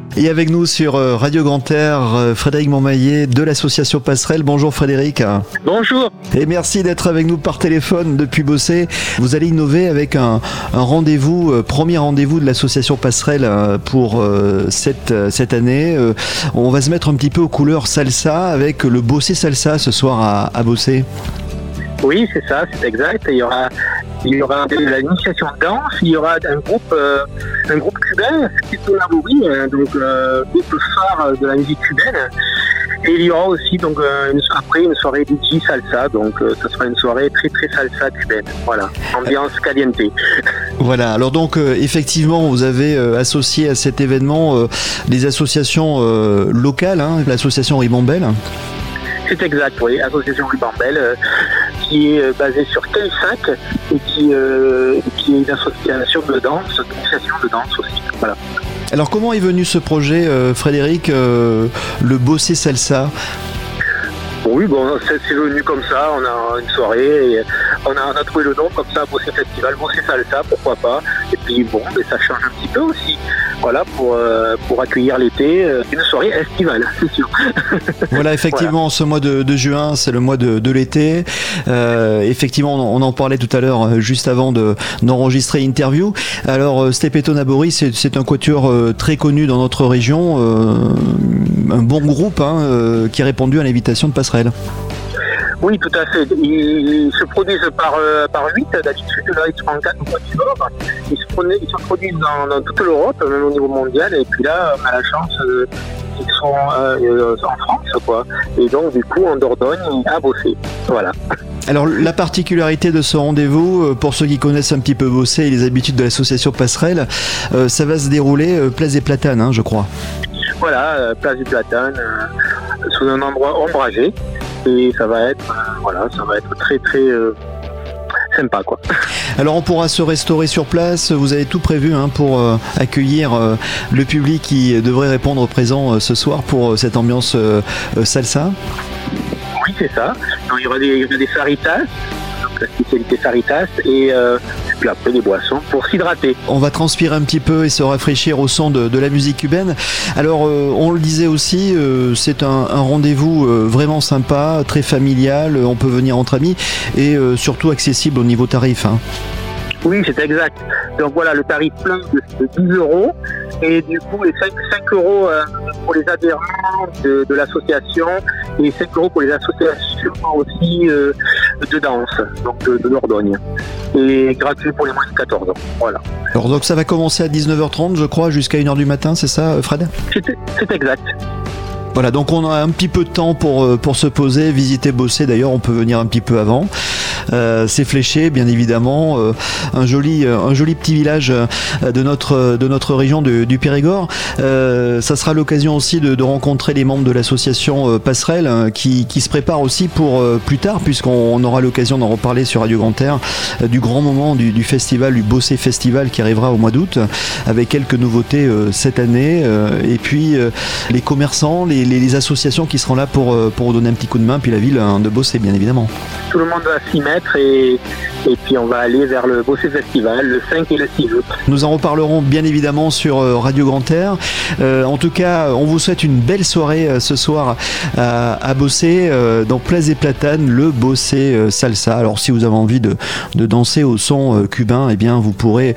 Et avec nous sur Radio Grand Air, Frédéric Montmaillet de l'association Passerelle. Bonjour Frédéric. Bonjour. Et merci d'être avec nous par téléphone depuis Bossé. Vous allez innover avec un rendez-vous, premier rendez-vous de l'association Passerelle pour cette année. On va se mettre un petit peu aux couleurs salsa avec le Bossé Salsa ce soir à Bossé. Oui, c'est ça, c'est exact. Il y aura l'initiation de danse, il y aura un groupe cubain, Steppeto Nabori, donc groupe phare de la musique cubaine. Et il y aura aussi donc après une soirée DJ salsa, donc ça sera une soirée très très salsa cubaine. Voilà, ambiance caliente. Voilà, alors donc effectivement vous avez associé à cet événement des associations locales, l'association Ribambelle. C'est exact, oui, association Ribambelle, qui est basée sur Tailsac et qui est une association de danse, une session de danse aussi. Voilà. Alors comment est venu ce projet, Frédéric, le Bossé Salsa ? Oui, bon, c'est venu comme ça, on a une soirée, et on a trouvé le nom comme ça, Bossé Festival, Bossé Salsa, pourquoi pas. Et puis bon, mais ça change un petit peu aussi. Voilà, pour accueillir l'été, une soirée estivale, c'est sûr. Voilà, effectivement, voilà. Ce mois de juin, c'est le mois de l'été. Effectivement, on en parlait tout à l'heure, juste avant d'enregistrer l'interview. Alors, Steppeto Nabori, c'est un quatuor très connu dans notre région, un bon groupe qui a répondu à l'invitation de Passerelle. Oui, tout à fait. Ils se produisent par 8 d'habitude. Là, ils sont en 4 quatuors. Ils se produisent dans toute l'Europe, même au niveau mondial. Et puis là, on a la chance qu'ils sont en France, quoi. Et donc, du coup, en Dordogne, à Bossé. Voilà. Alors, la particularité de ce rendez-vous, pour ceux qui connaissent un petit peu Bossé et les habitudes de l'association Passerelle, ça va se dérouler place des Platanes, je crois. Voilà, place du Platane, sous un endroit ombragé. Et ça va être très très sympa, quoi. Alors on pourra se restaurer sur place. Vous avez tout prévu pour accueillir le public qui devrait répondre présent ce soir pour cette ambiance salsa. Oui, c'est ça. Donc, il y aura des faritas, donc la spécialité faritas, et puis après des boissons pour s'hydrater. On va transpirer un petit peu et se rafraîchir au son de la musique cubaine. Alors on le disait aussi, c'est un rendez-vous vraiment sympa, très familial, on peut venir entre amis et surtout accessible au niveau tarif. Oui, c'est exact. Donc voilà, le tarif plein de 10 € et du coup les 5 € pour les adhérents de l'association et 5 € pour les associations aussi de danse, donc de Dordogne. Et gratuit pour les moins de 14 ans. Voilà. Alors donc ça va commencer à 19h30 je crois jusqu'à 1h du matin, c'est ça Fred ? C'est exact. Voilà, donc on a un petit peu de temps pour se poser, visiter Bossé. D'ailleurs, on peut venir un petit peu avant. C'est Fléché, bien évidemment, un joli petit village de notre région du Périgord. Ça sera l'occasion aussi de rencontrer les membres de l'association Passerelle qui se prépare aussi pour plus tard, puisqu'on aura l'occasion d'en reparler sur Radio Grand Air, du grand moment du festival, du Bossé Festival qui arrivera au mois d'août, avec quelques nouveautés cette année. Et puis les commerçants, les associations qui seront là pour donner un petit coup de main, puis la ville de Bossé, bien évidemment. Tout le monde va s'y mettre et puis on va aller vers le Bossé Festival le 5 et le 6 août. Nous en reparlerons bien évidemment sur Radio Grand Air. En tout cas, on vous souhaite une belle soirée ce soir à Bossé, dans Place des Platanes, le Bossé Salsa. Alors si vous avez envie de danser au son cubain, eh bien vous pourrez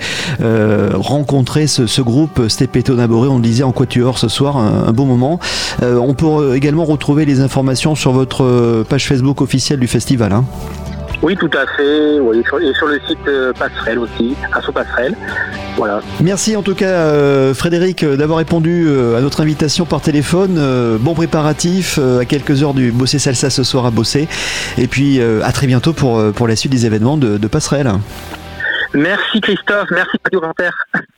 rencontrer ce groupe Steppeto Nabori, on le disait en quatuor ce soir, un beau moment. On peut également retrouver les informations sur votre page Facebook officielle du festival. Oui, tout à fait. Oui, et sur le site Passerelle aussi, Asso Passerelle. Voilà. Merci en tout cas Frédéric d'avoir répondu à notre invitation par téléphone. Bon préparatif à quelques heures du Bossé Salsa ce soir à Bossé. Et puis à très bientôt pour la suite des événements de Passerelle. Merci Christophe, merci Radio Grand Air.